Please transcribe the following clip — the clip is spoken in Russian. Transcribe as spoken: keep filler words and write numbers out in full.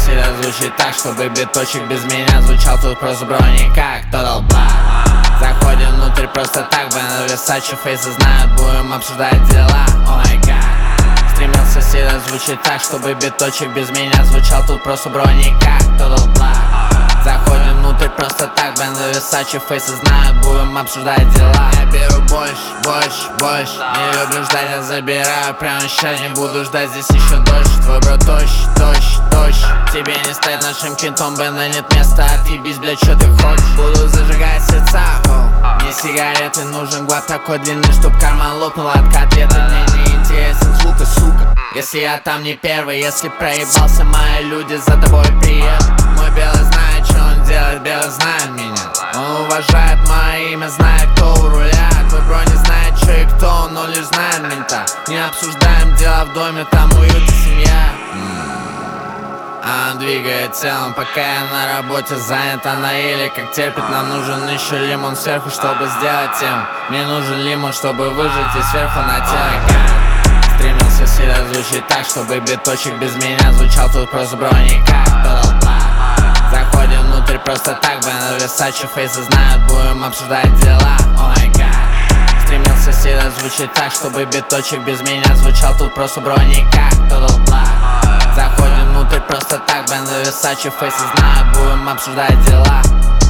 всегда звучит так, чтобы биточек без меня звучал тут просто бро никак. Total Black. Заходим внутрь просто так, бэнд Versace фейсы знают, будем обсуждать дела. О май гад. Стремился всегда звучит так, чтобы биточек без меня звучал тут просто бро никак. Total Black. Заходим внутрь просто так, бэнд Versace фейсы знают, будем обсуждать дела. Я беру больше, больше, больше. Не люблю ждать, я забираю прямо сейчас. Не буду ждать, здесь еще дольше. Твой бро дождь, дождь, дождь. Тебе не стать нашим кентом, бэнда нет места. Отъебись, блядь, что ты хочешь. Буду зажигать сердца, оу. Мне сигареты, нужен глад такой длинный, чтоб карман лопнул от котлеты. Мне не интересен звук и сука. Если я там не первый, если проебался, мои люди за тобой приедут. Мой белый знает, что он делает, белый знает меня. Он уважает мое имя, знает, кто у руля. Твой бро не знает, что и кто, он, но лишь знает мента. Не обсуждаем дела в доме, там уют и семья. Она двигает телом, пока я на работе занят. Она еле как терпит, нам нужен еще лимон сверху, чтобы сделать тем. Мне нужен лимон, чтобы выжить и сверху на теле. Стремился всегда звучит так, чтобы биточек без меня звучал тут просто бро никак. Total Black. Заходим внутрь просто так, бэнд Versace фейсы знают, будем обсуждать дела. О май гад. Стремился всегда звучит так, чтобы биточек без меня звучал тут просто бро никак. Total Black. Заходим внутрь просто так, бэнд Versace фейсы знают, будем обсуждать дела.